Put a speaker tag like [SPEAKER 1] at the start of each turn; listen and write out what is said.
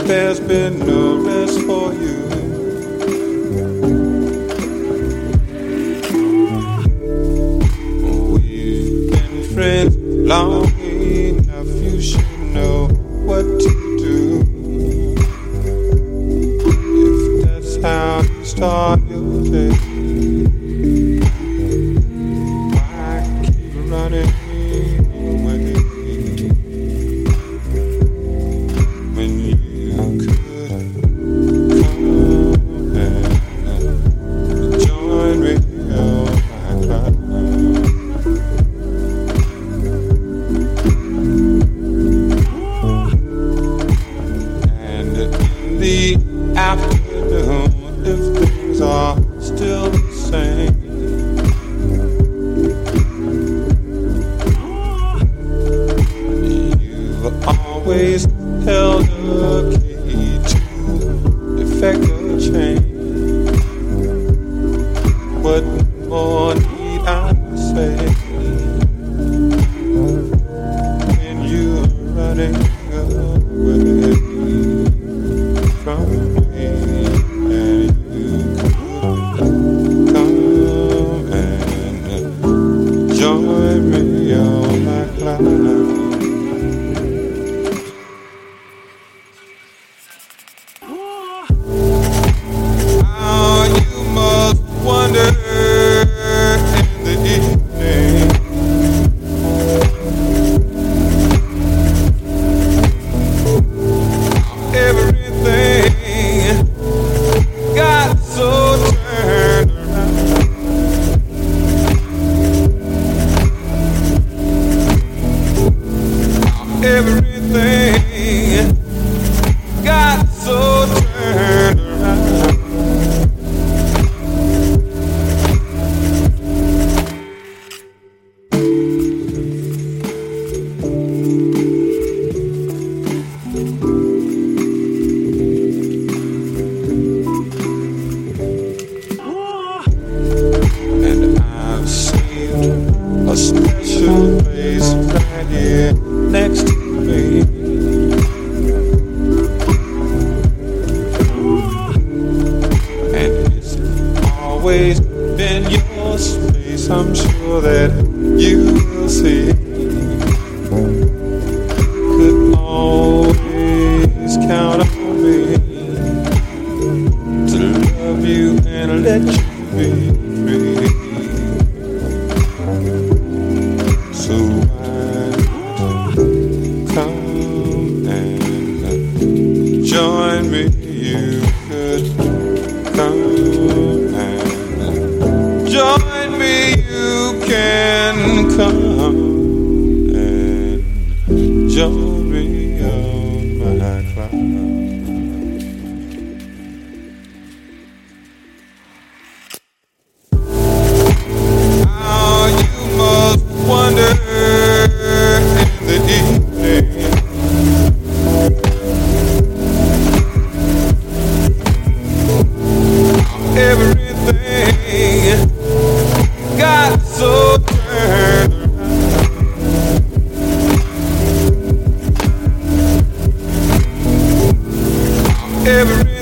[SPEAKER 1] there's been no rest for you. We've been friends long enough, you should know what to do. If that's how you start your day, why keep running away when you could come and join me on my cloud? And in the afternoon, if things are still the same, you've always held a key to effect a change. What more need I say when you're running away from me, and you could come and join me on my cloud? How you must wonder in the evening how everything got so turned around. How everything got so turned around. And I've saved a special place right here next to me. And it's always been your space. I'm sure that you will see. Could always count on me to love you and let you be free. So why not come and join me? You could come and join me. You can come and join me on my cloud. Wonder in the evening how everything got so turned around. How everything